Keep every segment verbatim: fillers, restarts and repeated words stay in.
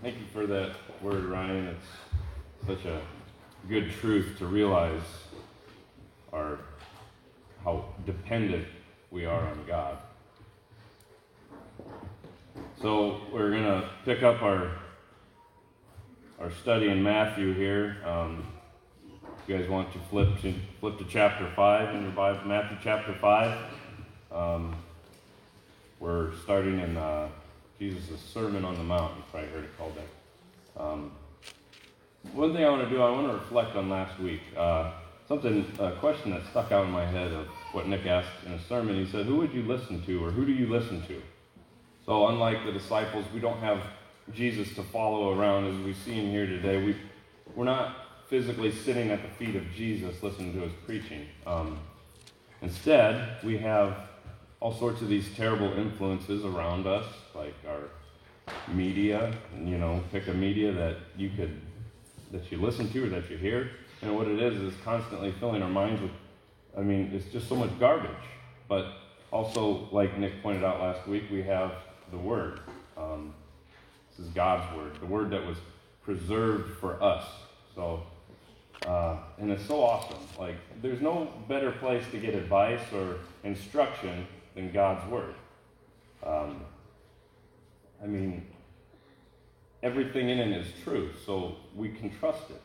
Thank you for that word, Ryan. It's such a good truth to realize our how dependent we are on God. So we're going to pick up our our study in Matthew here. Um, if you guys want to flip to flip to chapter five in your Bible, Matthew chapter five. Um, we're starting in uh, Jesus' Sermon on the Mount. You've probably heard it called that. Um, one thing I want to do, I want to reflect on last week. Uh, something, a question that stuck out in my head of what Nick asked in a sermon. He said, "Who would you listen to, or who do you listen to?" So unlike the disciples, we don't have Jesus to follow around as we see him here today. We, we're not physically sitting at the feet of Jesus listening to his preaching. Um, instead, we have all sorts of these terrible influences around us, like our media. You know, pick a media that you could, that you listen to or that you hear. And what it is is constantly filling our minds with, I mean, it's just so much garbage. But also, like Nick pointed out last week, we have the Word. Um, this is God's Word, the Word that was preserved for us. So, uh, and it's so awesome. Like, there's no better place to get advice or instruction than God's Word. Um, I mean, everything in it is true, so we can trust it.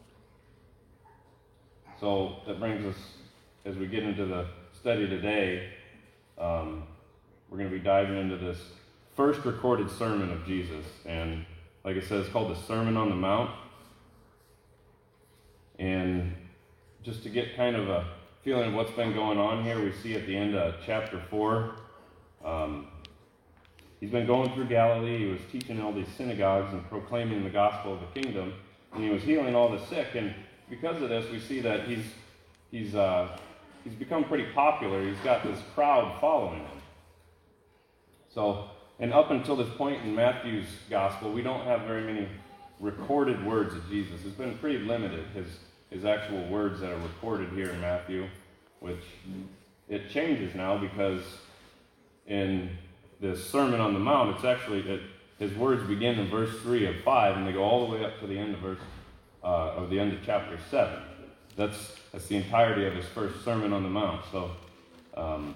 So that brings us, as we get into the study today, um, we're going to be diving into this first recorded sermon of Jesus. And like I said, it's called the Sermon on the Mount. And just to get kind of a feeling of what's been going on here, we see at the end of chapter four, um, he's been going through Galilee. He was teaching all these synagogues and proclaiming the gospel of the kingdom. And he was healing all the sick. And because of this, we see that he's he's uh, he's become pretty popular. He's got this crowd following him. So, and up until this point in Matthew's gospel, we don't have very many recorded words of Jesus. It's been pretty limited, his his actual words that are recorded here in Matthew, which it changes now because in this Sermon on the Mount, it's actually, it, his words begin in verse three of five, and they go all the way up to the end of verse uh, of the end of chapter seven. That's that's the entirety of his first Sermon on the Mount. So, um,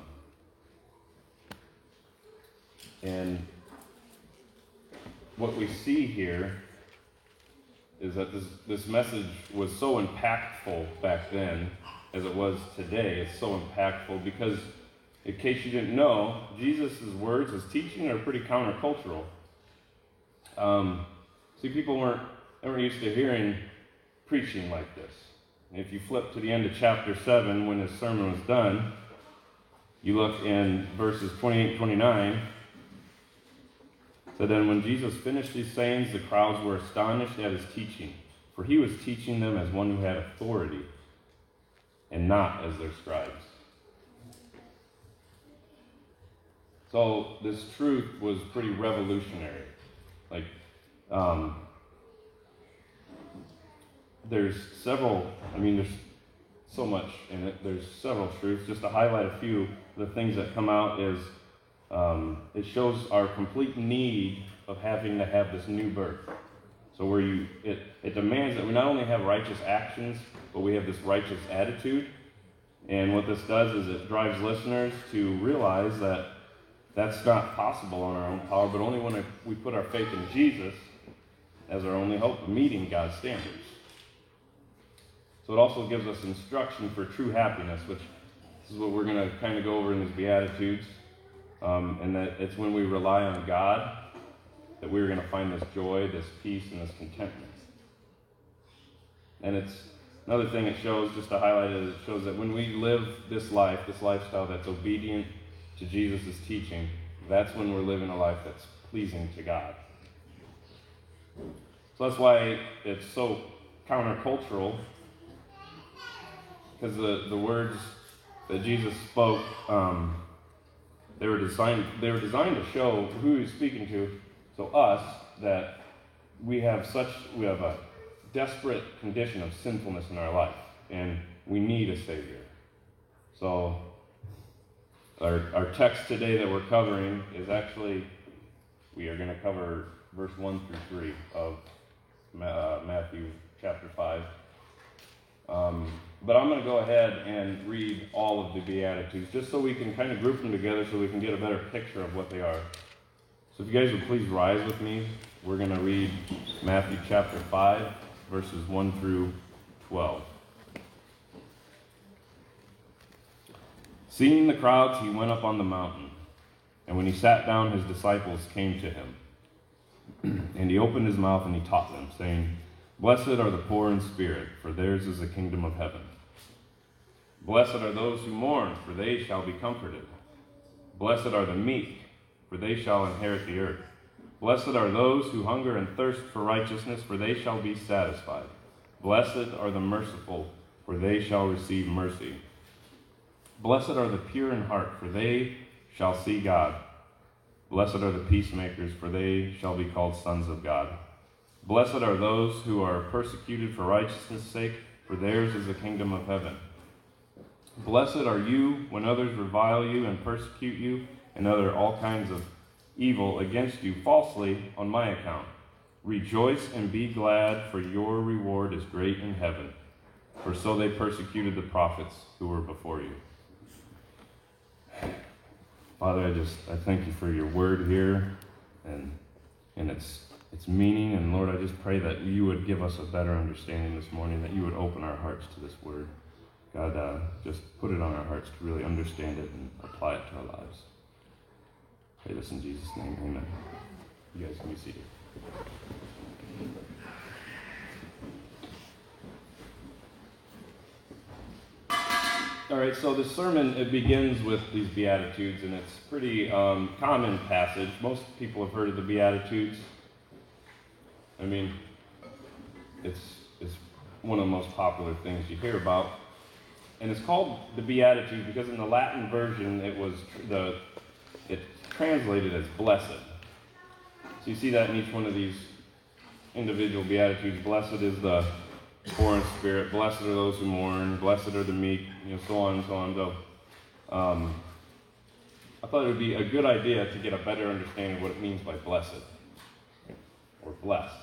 and what we see here is that this, this message was so impactful back then as it was today. It's so impactful because, in case you didn't know, Jesus' words, his teaching, are pretty countercultural. Um, see, people weren't, they weren't used to hearing preaching like this. And if you flip to the end of chapter seven, when his sermon was done, you look in verses twenty-eight, twenty-nine. So then when Jesus finished these sayings, the crowds were astonished at his teaching, for he was teaching them as one who had authority, and not as their scribes. So this truth was pretty revolutionary. Like, um, there's several, I mean, there's so much in it. There's several truths. Just to highlight a few, the things that come out is, Um, it shows our complete need of having to have this new birth. So where you, it, it demands that we not only have righteous actions, but we have this righteous attitude. And what this does is it drives listeners to realize that that's not possible on our own power, but only when we put our faith in Jesus as our only hope of meeting God's standards. So it also gives us instruction for true happiness, which is what we're going to kind of go over in these Beatitudes. Um, and that it's when we rely on God that we're going to find this joy, this peace, and this contentment. And it's another thing it shows, just to highlight it, it shows that when we live this life, this lifestyle that's obedient to Jesus' teaching, that's when we're living a life that's pleasing to God. So that's why it's so countercultural, because the, the words that Jesus spoke, um, They were designed. They were designed to show who he's speaking to, so us, that we have such we have a desperate condition of sinfulness in our life, and we need a Savior. So, our our text today that we're covering is actually we are going to cover verse one through three of uh, Matthew chapter five. Um, but I'm going to go ahead and read all of the Beatitudes, just so we can kind of group them together so we can get a better picture of what they are. So if you guys would please rise with me, we're going to read Matthew chapter five, verses one through twelve. Seeing the crowds, he went up on the mountain, and when he sat down, his disciples came to him. And he opened his mouth and he taught them, saying, Blessed are the poor in spirit, for theirs is the kingdom of heaven. Blessed are those who mourn, for they shall be comforted. Blessed are the meek, for they shall inherit the earth. Blessed are those who hunger and thirst for righteousness, for they shall be satisfied. Blessed are the merciful, for they shall receive mercy. Blessed are the pure in heart, for they shall see God. Blessed are the peacemakers, for they shall be called sons of God. Blessed are those who are persecuted for righteousness' sake, for theirs is the kingdom of heaven. Blessed are you when others revile you and persecute you and utter all kinds of evil against you falsely on my account. Rejoice and be glad, for your reward is great in heaven. For so they persecuted the prophets who were before you. Father, I just I thank you for your word here and and its its meaning. And Lord, I just pray that you would give us a better understanding this morning, that you would open our hearts to this word. God, uh, just put it on our hearts to really understand it and apply it to our lives. I pray this in Jesus' name, amen. You guys can be seated. All right, so the sermon, it begins with these Beatitudes, and it's a pretty um, common passage. Most people have heard of the Beatitudes. I mean, it's, it's one of the most popular things you hear about. And it's called the Beatitudes because in the Latin version, it was the it's translated as blessed. So you see that in each one of these individual Beatitudes. Blessed is the poor in spirit, blessed are those who mourn, blessed are the meek, you know, so on and so on. So, um, I thought it would be a good idea to get a better understanding of what it means by blessed or blessed.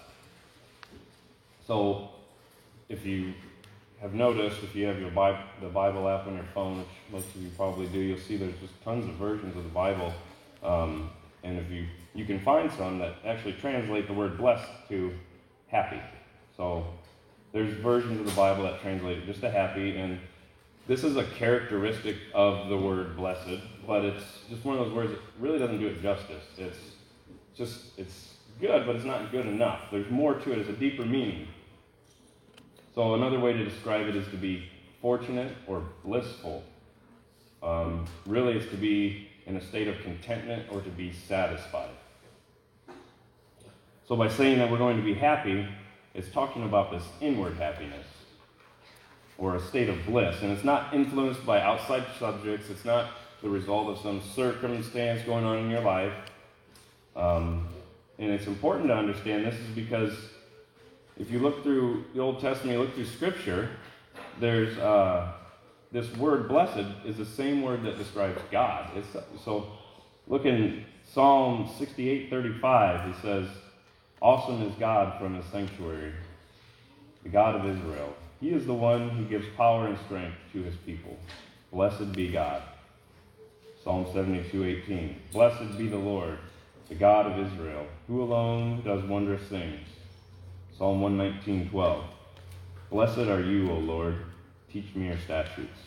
So, if you have noticed, if you have your Bible, the Bible app on your phone, which most of you probably do, you'll see there's just tons of versions of the Bible, um, and if you you can find some that actually translate the word blessed to happy. So. There's versions of the Bible that translate it just to happy, and this is a characteristic of the word blessed, but it's just one of those words that really doesn't do it justice. It's just, it's good, but it's not good enough. There's more to it. It's a deeper meaning. So another way to describe it is to be fortunate or blissful. Um, really, it's to be in a state of contentment or to be satisfied. So by saying that we're going to be happy, it's talking about this inward happiness or a state of bliss. And it's not influenced by outside subjects. It's not the result of some circumstance going on in your life. Um, and it's important to understand this is because if you look through the Old Testament, you look through Scripture, there's uh, this word blessed is the same word that describes God. It's, so look in Psalm sixty-eight thirty-five, it says, Awesome is God from his sanctuary, the God of Israel. He is the one who gives power and strength to his people. Blessed be God. Psalm seventy-two eighteen. Blessed be the Lord, the God of Israel, who alone does wondrous things. Psalm one nineteen twelve. Blessed are you, O Lord. Teach me your statutes.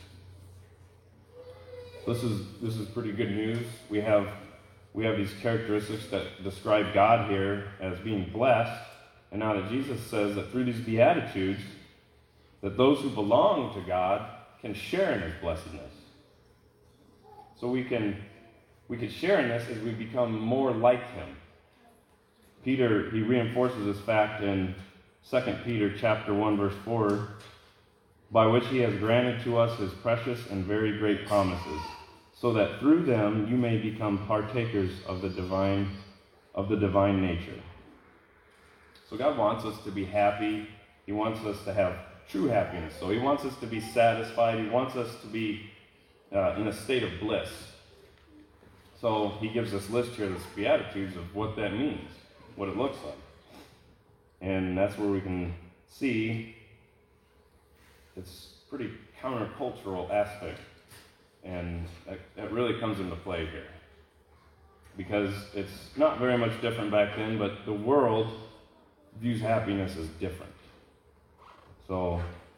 This is this is pretty good news. We have We have these characteristics that describe God here as being blessed, and now that Jesus says that through these Beatitudes, that those who belong to God can share in his blessedness. So we can we can share in this as we become more like him. Peter, he reinforces this fact in Second Peter chapter one, verse four, by which he has granted to us his precious and very great promises, so that through them you may become partakers of the divine of the divine nature. So God wants us to be happy. He wants us to have true happiness. So he wants us to be satisfied. He wants us to be uh, in a state of bliss. So he gives this list here, this Beatitudes, of what that means. what it looks like. And that's where we can see it's pretty countercultural aspect. And that, that really comes into play here. Because it's not very much different back then, but the world views happiness as different. So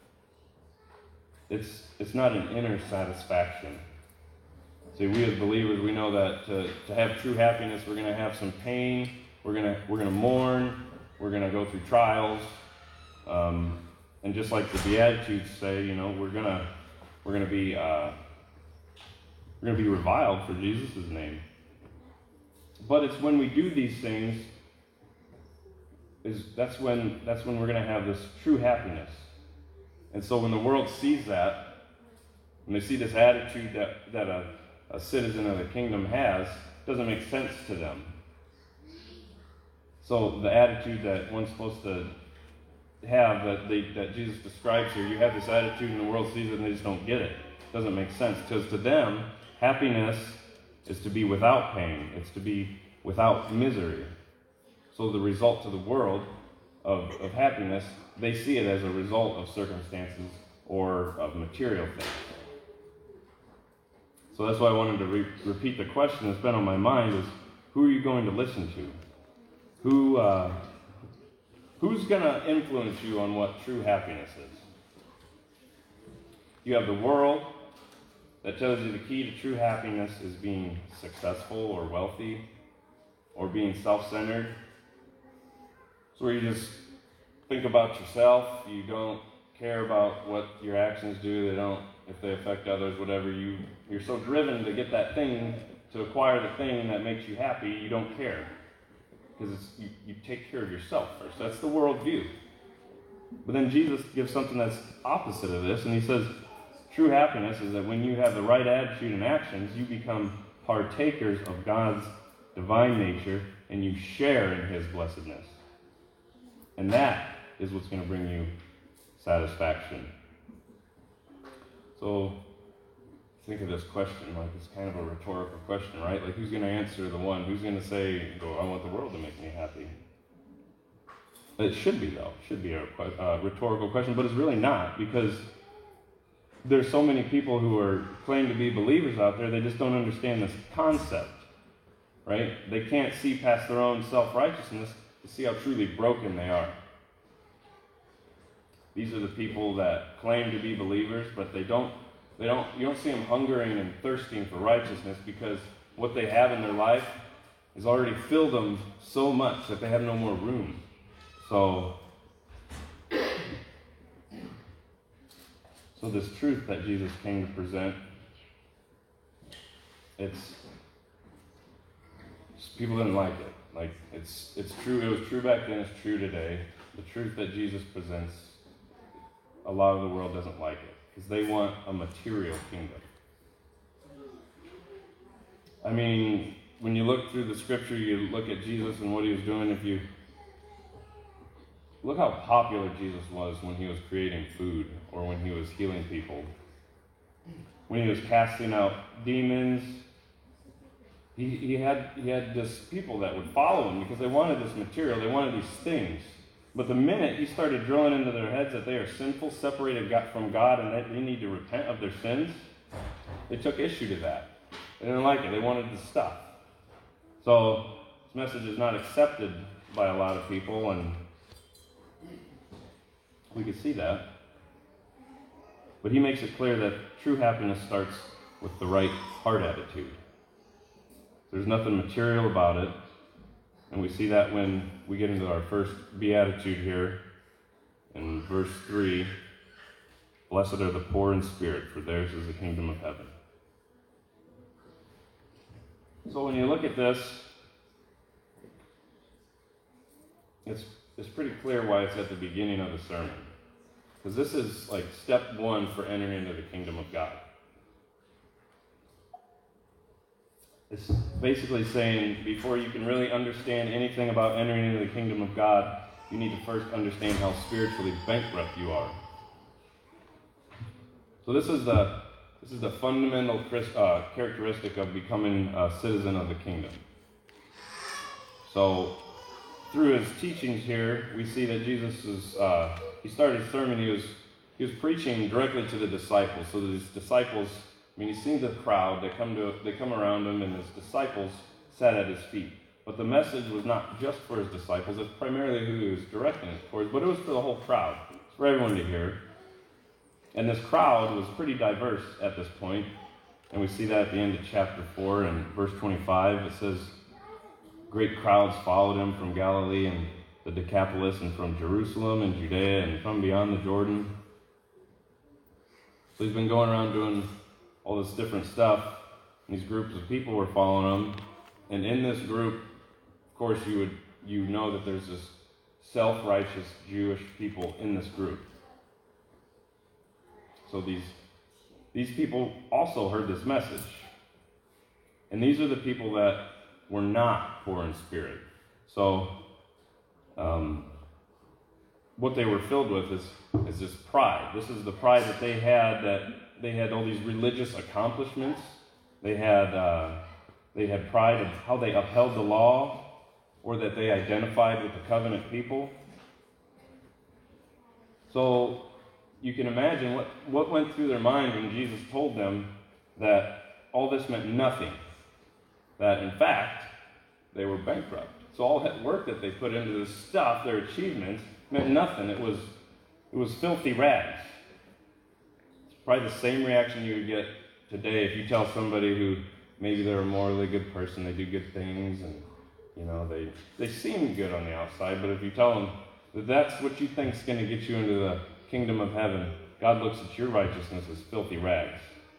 it's it's not an inner satisfaction. See, we as believers, we know that to, to have true happiness, we're going to have some pain, we're going to we're going to mourn, we're going to go through trials, um, and just like the Beatitudes say, you know, we're going to we're going to be uh, we're going to be reviled for Jesus' name. But it's when we do these things, is that's when that's when we're going to have this true happiness. And so when the world sees that, when they see this attitude that that a, a citizen of the kingdom has, it doesn't make sense to them. So the attitude that one's supposed to have, that they, that Jesus describes here, you have this attitude and the world sees it and they just don't get it. It doesn't make sense, because to them, happiness is to be without pain. It's to be without misery. So the result to the world of, of happiness, they see it as a result of circumstances or of material things. So that's why I wanted to re- repeat the question that's been on my mind is, who are you going to listen to? Who, uh, who's going to influence you on what true happiness is? You have the world that tells you the key to true happiness is being successful or wealthy or being self-centered. So where you just think about yourself, you don't care about what your actions do, they don't, if they affect others, whatever, you, you're so driven to get that thing, to acquire the thing that makes you happy, you don't care. Because it's, you, you take care of yourself first. That's the worldview. But then Jesus gives something that's opposite of this, and he says, true happiness is that when you have the right attitude and actions, you become partakers of God's divine nature, and you share in his blessedness. And that is what's going to bring you satisfaction. So think of this question like it's kind of a rhetorical question, right? Like, who's going to answer the one? Who's going to say, "Go, I want the world to make me happy"? It should be, though. It should be a, a rhetorical question, but it's really not, because there's so many people who are claim to be believers out there, they just don't understand this concept, right? They can't see past their own self-righteousness to see how truly broken they are. These are the people that claim to be believers, but they don't, they don't, you don't see them hungering and thirsting for righteousness, because what they have in their life has already filled them so much that they have no more room. So, so this truth that Jesus came to present, it's, people didn't like it. Like, it's it's true, it was true back then, it's true today. The truth that Jesus presents, a lot of the world doesn't like it, because they want a material kingdom. I mean, when you look through the scripture, you look at Jesus and what he was doing, if you look how popular Jesus was when he was creating food or when he was healing people. When he was casting out demons, he, he had he had this people that would follow him because they wanted this material, they wanted these things. But the minute he started drilling into their heads that they are sinful, separated from God, and that they need to repent of their sins, they took issue to that. They didn't like it. They wanted the stuff. So this message is not accepted by a lot of people, and we can see that. But he makes it clear that true happiness starts with the right heart attitude. There's nothing material about it. And we see that when we get into our first beatitude here in verse three. Blessed are the poor in spirit, for theirs is the kingdom of heaven. So when you look at this, it's, it's pretty clear why it's at the beginning of the sermon. Because this is like step one for entering into the kingdom of God. It's basically saying before you can really understand anything about entering into the kingdom of God, you need to first understand how spiritually bankrupt you are. So this is the this is the fundamental uh, characteristic of becoming a citizen of the kingdom. So through his teachings here, we see that Jesus is, uh, he started his sermon, he was, he was preaching directly to the disciples. So his disciples, I mean, he's seen the crowd, they come to, they come around him, and his disciples sat at his feet. But the message was not just for his disciples, it's primarily who he was directing it towards, but it was for the whole crowd. It's for everyone to hear. And this crowd was pretty diverse at this point, and we see that at the end of chapter four and verse twenty-five. It says, great crowds followed him from Galilee and the Decapolis, and from Jerusalem and Judea, and from beyond the Jordan. So he's been going around doing all this different stuff, and these groups of people were following him. And in this group, of course, you would you know that there's this self-righteous Jewish people in this group. So these, these people also heard this message. And these are the people that were not poor in spirit. So um, what they were filled with is, is this pride. This is the pride that they had, that they had all these religious accomplishments. They had, uh, they had pride in how they upheld the law, or that they identified with the covenant people. So you can imagine what, what went through their mind when Jesus told them that all this meant nothing. That, in fact, they were bankrupt. So all that work that they put into this stuff, their achievements, meant nothing. It was, it was filthy rags. It's probably the same reaction you would get today if you tell somebody who maybe they're a morally good person, they do good things, and you know they, they seem good on the outside, but if you tell them that that's what you think is going to get you into the kingdom of heaven, God looks at your righteousness as filthy rags.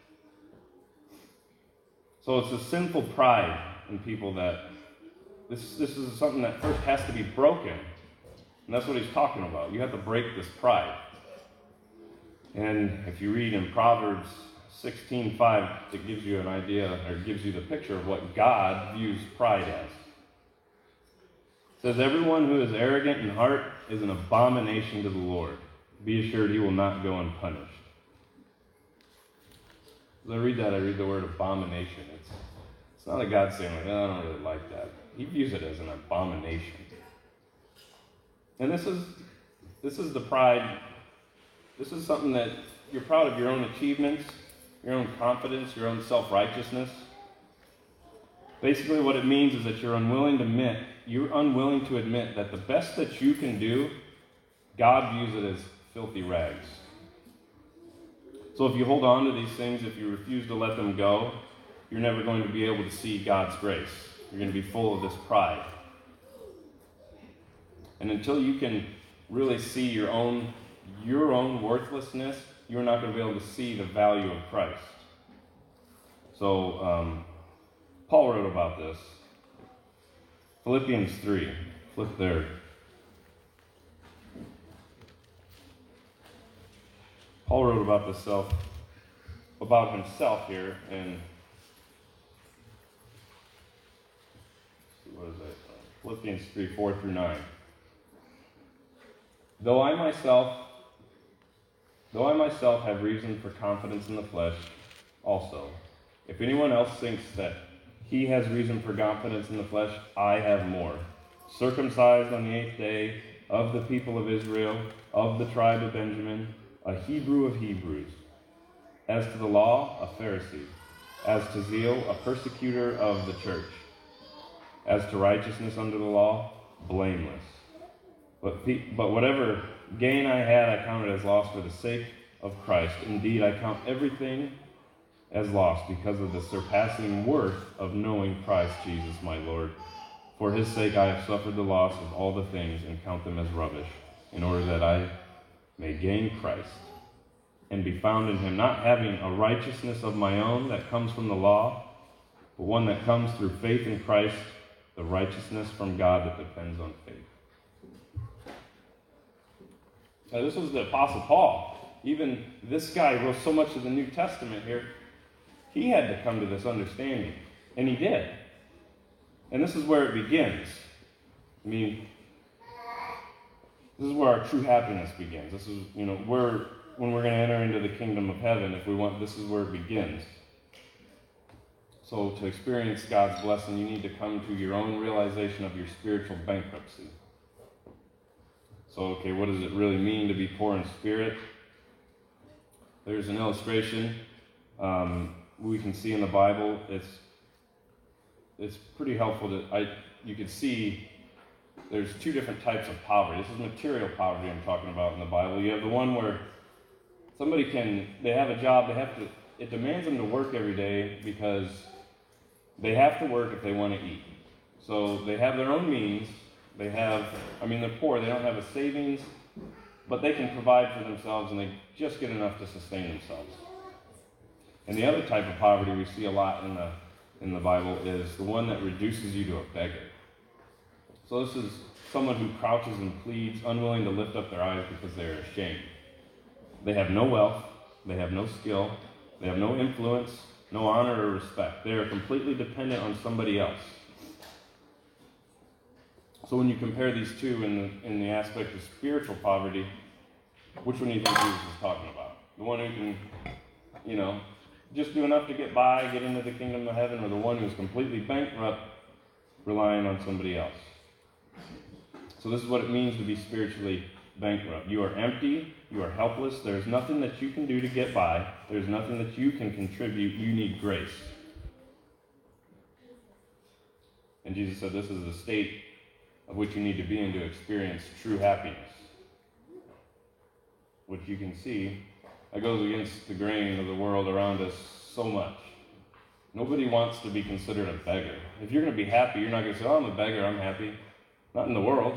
So it's a sinful pride in people that this, this is something that first has to be broken. And that's what he's talking about. You have to break this pride. And if you read in Proverbs sixteen five, it gives you an idea, or gives you the picture of what God views pride as. It says, everyone who is arrogant in heart is an abomination to the Lord. Be assured he will not go unpunished. As I read that, I read the word abomination. It's, it's not a God saying, like, oh, I don't really like that. He views it as an abomination. And this is this is the pride. This is something that you're proud of your own achievements, your own confidence, your own self-righteousness. Basically what it means is that you're unwilling to admit, you're unwilling to admit that the best that you can do, God views it as filthy rags. So if you hold on to these things, if you refuse to let them go, you're never going to be able to see God's grace. You're going to be full of this pride. And until you can really see your own, your own worthlessness, you're not going to be able to see the value of Christ. So, um, Paul wrote about this. Philippians three. Flip there. Paul wrote about this self, about himself here in, what is it? Philippians three, four through nine. Though I myself, though I myself have reason for confidence in the flesh, also, if anyone else thinks that he has reason for confidence in the flesh, I have more. Circumcised on the eighth day, of the people of Israel, of the tribe of Benjamin, a Hebrew of Hebrews. As to the law, a Pharisee. As to zeal, a persecutor of the church. As to righteousness under the law, blameless. But, but whatever gain I had, I counted as loss for the sake of Christ. Indeed, I count everything as loss because of the surpassing worth of knowing Christ Jesus my Lord. For his sake I have suffered the loss of all the things and count them as rubbish, in order that I may gain Christ and be found in him, not having a righteousness of my own that comes from the law, but one that comes through faith in Christ, the righteousness from God that depends on faith. Now, this was the Apostle Paul. Even this guy wrote so much of the New Testament here. He had to come to this understanding, and he did. And this is where it begins. I mean, this is where our true happiness begins. This is, you know, where when we're going to enter into the kingdom of heaven, if we want, this is where it begins. So to experience God's blessing, you need to come to your own realization of your spiritual bankruptcy. So, okay, what does it really mean to be poor in spirit? There's an illustration um, we can see in the Bible. It's it's pretty helpful to. I you can see there's two different types of poverty. This is material poverty I'm talking about in the Bible. You have the one where somebody can they have a job. They have to. It demands them to work every day because they have to work if they want to eat. So they have their own means. They have, I mean, they're poor. They don't have a savings, but they can provide for themselves, and they just get enough to sustain themselves. And the other type of poverty we see a lot in the in the Bible is the one that reduces you to a beggar. So this is someone who crouches and pleads, unwilling to lift up their eyes because they're ashamed. They have no wealth. They have no skill. They have no influence, no honor or respect. They are completely dependent on somebody else. So when you compare these two in the, in the aspect of spiritual poverty, which one do you think Jesus is talking about? The one who can, you know, just do enough to get by, get into the kingdom of heaven, or the one who's completely bankrupt, relying on somebody else? So this is what it means to be spiritually bankrupt. You are empty, you are helpless, there's nothing that you can do to get by, there's nothing that you can contribute, you need grace. And Jesus said this is the state of which you need to be in to experience true happiness. Which you can see, that goes against the grain of the world around us so much. Nobody wants to be considered a beggar. If you're going to be happy, you're not going to say, oh, I'm a beggar, I'm happy. Not in the world.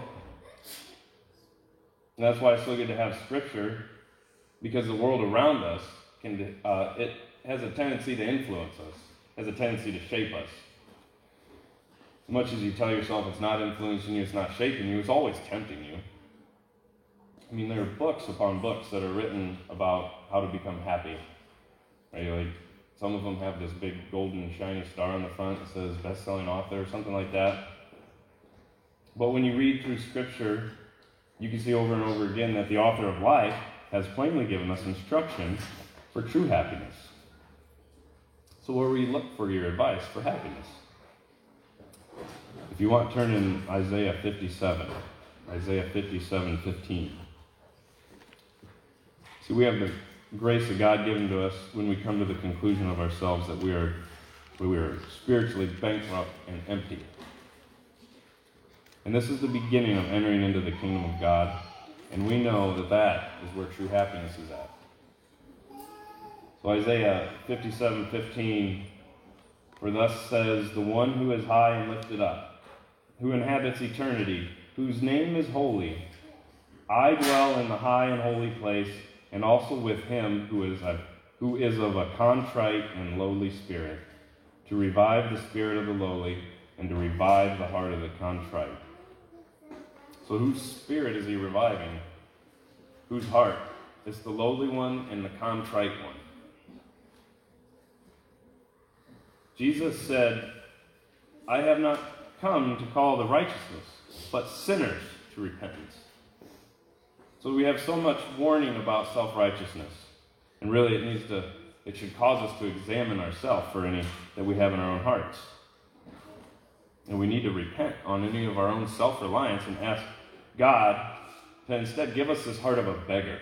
And that's why it's so good to have Scripture, because the world around us, can uh, it has a tendency to influence us, has a tendency to shape us. As much as you tell yourself it's not influencing you, it's not shaping you, it's always tempting you. I mean, there are books upon books that are written about how to become happy. Right? Like, some of them have this big golden shiny star on the front that says best-selling author or something like that. But when you read through Scripture, you can see over and over again that the author of life has plainly given us instruction for true happiness. So where will you look for your advice for happiness? If you want, turn in Isaiah fifty-seven. Isaiah fifty-seven fifteen. See, we have the grace of God given to us when we come to the conclusion of ourselves that we are, we are spiritually bankrupt and empty. And this is the beginning of entering into the kingdom of God. And we know that that is where true happiness is at. So Isaiah fifty-seven fifteen, for thus says the one who is high and lifted up, who inhabits eternity, whose name is holy. I dwell in the high and holy place, and also with him who is a, who is of a contrite and lowly spirit, to revive the spirit of the lowly, and to revive the heart of the contrite. So whose spirit is he reviving? Whose heart? It's the lowly one and the contrite one. Jesus said, I have not come to call the righteousness, but sinners to repentance. So we have so much warning about self-righteousness. And really it needs to, it should cause us to examine ourselves for any that we have in our own hearts. And we need to repent on any of our own self-reliance and ask God to instead give us this heart of a beggar.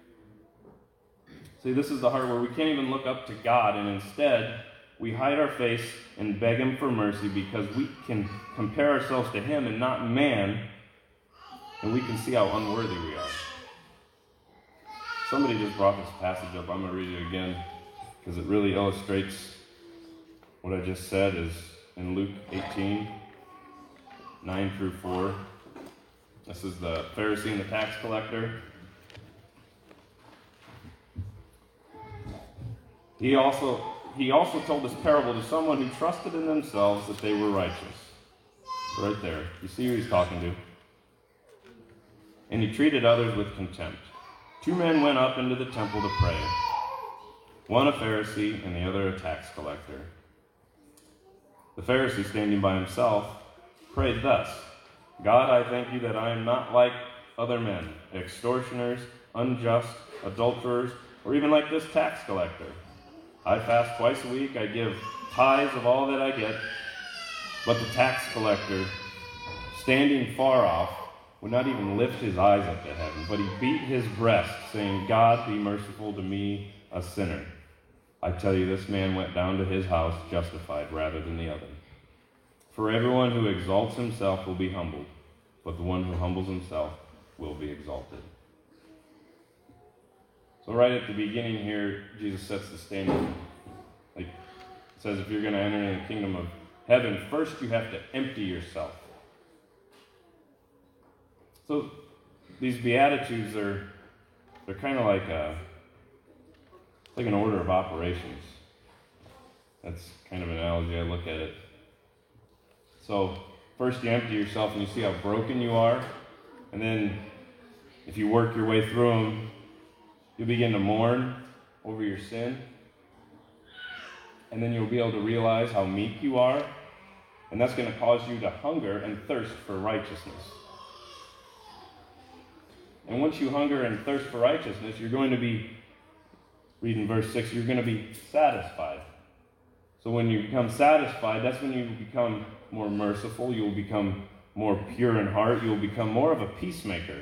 See, this is the heart where we can't even look up to God, and instead we hide our face and beg him for mercy because we can compare ourselves to him and not man, and we can see how unworthy we are. Somebody just brought this passage up. I'm going to read it again because it really illustrates what I just said. Is in Luke eighteen, nine through four. This is the Pharisee and the tax collector. He also he also told this parable to someone who trusted in themselves that they were righteous. Right there. You see who he's talking to. And he treated others with contempt. Two men went up into the temple to pray. One a Pharisee and the other a tax collector. The Pharisee, standing by himself, prayed thus, God, I thank you that I am not like other men, extortioners, unjust, adulterers, or even like this tax collector. I fast twice a week, I give tithes of all that I get. But the tax collector, standing far off, would not even lift his eyes up to heaven, but he beat his breast, saying, God, be merciful to me, a sinner. I tell you, this man went down to his house justified rather than the other. For everyone who exalts himself will be humbled, but the one who humbles himself will be exalted. So right at the beginning here, Jesus sets the standard. Like, it says if you're going to enter in the kingdom of heaven, first you have to empty yourself. So these Beatitudes are, they're kind of like a, like an order of operations. That's kind of an analogy I look at it. So first you empty yourself and you see how broken you are. And then if you work your way through them, you'll begin to mourn over your sin. And then you'll be able to realize how meek you are. And that's going to cause you to hunger and thirst for righteousness. And once you hunger and thirst for righteousness, you're going to be, reading verse six, you're going to be satisfied. So when you become satisfied, that's when you become more merciful. You'll become more pure in heart. You'll become more of a peacemaker.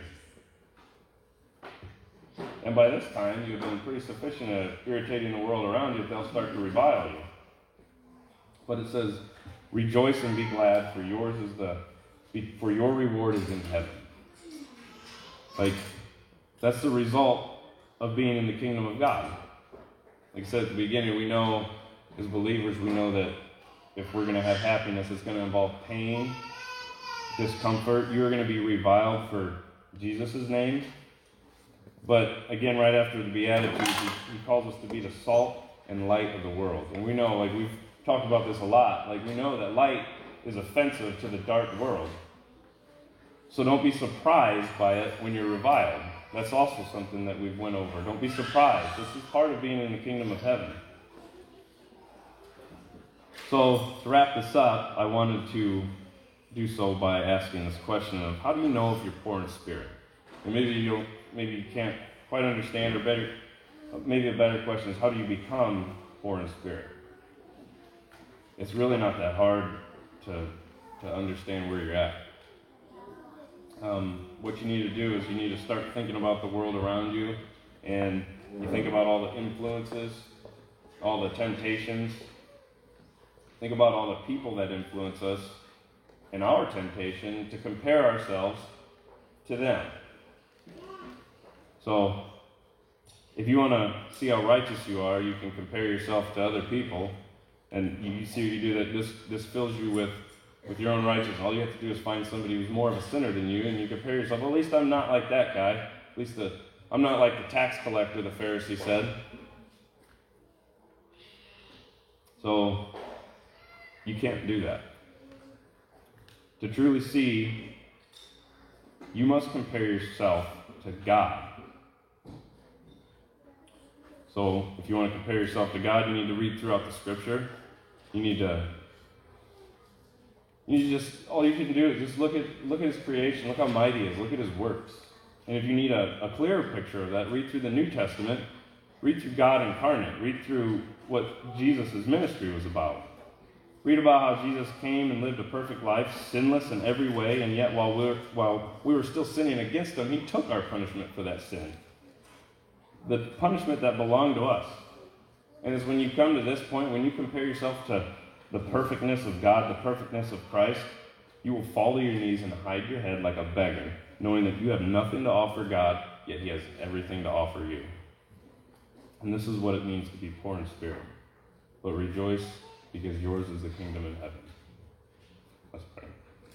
And by this time, you've been pretty sufficient at irritating the world around you, they'll start to revile you. But it says, rejoice and be glad, for yours is the, for your reward is in heaven. Like, that's the result of being in the kingdom of God. Like I said at the beginning, we know, as believers, we know that if we're going to have happiness, it's going to involve pain, discomfort. You're going to be reviled for Jesus' name. But again, right after the Beatitudes, he, he calls us to be the salt and light of the world. And we know, like we've talked about this a lot, like we know that light is offensive to the dark world. So don't be surprised by it when you're reviled. That's also something that we've went over. Don't be surprised. This is part of being in the kingdom of heaven. So to wrap this up, I wanted to do so by asking this question of, how do you know if you're poor in spirit? And maybe you don't, maybe you can't quite understand, or better, maybe a better question is, how do you become poor in spirit? It's really not that hard to to understand where you're at. Um, what you need to do is you need to start thinking about the world around you, and you think about all the influences, all the temptations. Think about all the people that influence us, and our temptation to compare ourselves to them. So, if you want to see how righteous you are, you can compare yourself to other people, and you see what you do, that this, this fills you with, with your own righteousness. All you have to do is find somebody who's more of a sinner than you, and you compare yourself, well, at least I'm not like that guy. At least the, I'm not like the tax collector, the Pharisee said. So, you can't do that. To truly see, you must compare yourself to God. So, if you want to compare yourself to God, you need to read throughout the Scripture. You need to, you need to just, all you can do is just look at look at His creation, look how mighty He is, look at His works. And if you need a, a clearer picture of that, read through the New Testament, read through God incarnate, read through what Jesus' ministry was about. Read about how Jesus came and lived a perfect life, sinless in every way, and yet while we were, while we were still sinning against Him, He took our punishment for that sin. The punishment that belonged to us. And it's when you come to this point, when you compare yourself to the perfectness of God, the perfectness of Christ, you will fall to your knees and hide your head like a beggar, knowing that you have nothing to offer God, yet He has everything to offer you. And this is what it means to be poor in spirit. But rejoice, because yours is the kingdom in heaven. Let's pray.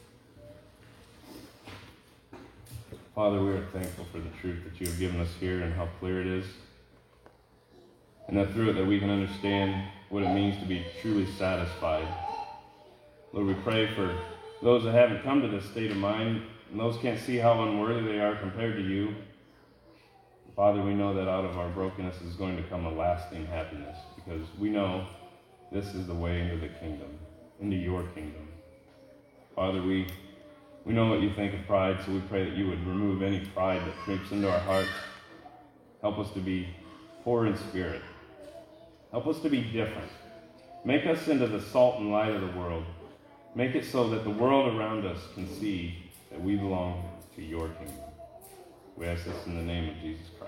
Father, we are thankful for the truth that you have given us here and how clear it is. And that through it that we can understand what it means to be truly satisfied. Lord, we pray for those that haven't come to this state of mind, and those can't see how unworthy they are compared to you. Father, we know that out of our brokenness is going to come a lasting happiness, because we know this is the way into the kingdom, into your kingdom. Father, we we know what you think of pride, so we pray that you would remove any pride that creeps into our hearts. Help us to be poor in spirit. Help us to be different. Make us into the salt and light of the world. Make it so that the world around us can see that we belong to your kingdom. We ask this in the name of Jesus Christ.